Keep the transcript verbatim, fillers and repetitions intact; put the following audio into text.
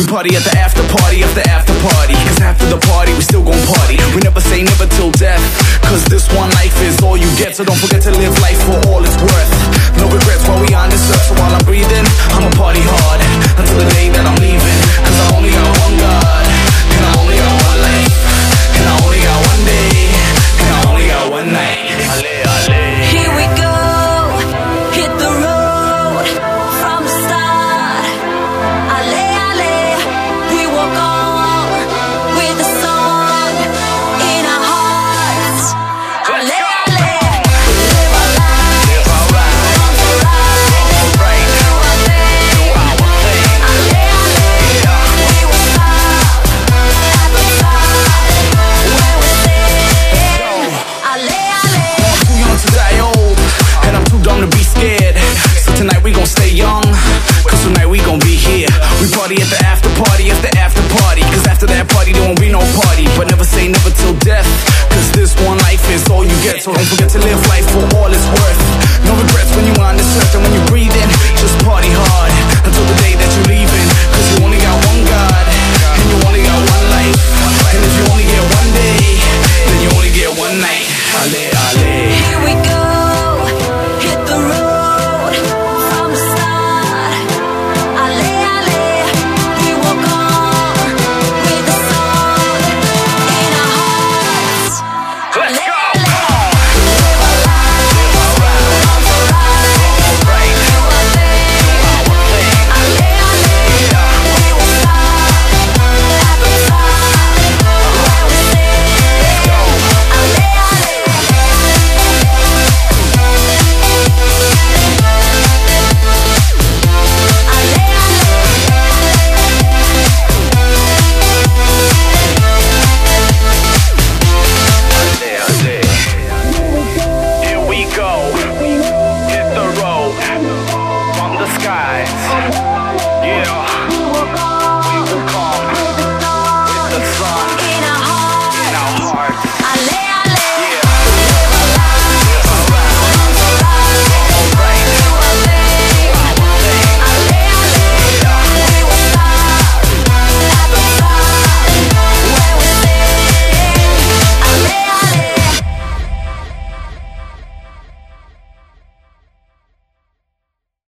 party at the after party of the after party. Cause after the party we still gon' party. We never say never till death, cause this one life is all you get. So don't forget to live life for all it's worth. No regrets while we on this earth. So while I'm breathing, I'ma party hard until the day that I'm leaving. Cause I only got one God, and I only got one life, and I only got one day, and I only got one night. Ale, ale. Here we go, hit the road from the start. Ale, ale, we walk on with the song in our hearts. Ale, ale, live our lives, live our lives, wrong for right, do our thing, do our thing. Ale, ale, we will stop at the side where we sing. Ale, ale. I'm too young to die old, and I'm too dumb to be scared. So tonight we gon' stay young, cause tonight we gon' be here. We party at the after party, at the after party. Cause after that party there won't be no party. But never say never till death, cause this one life is all you get. So don't forget to live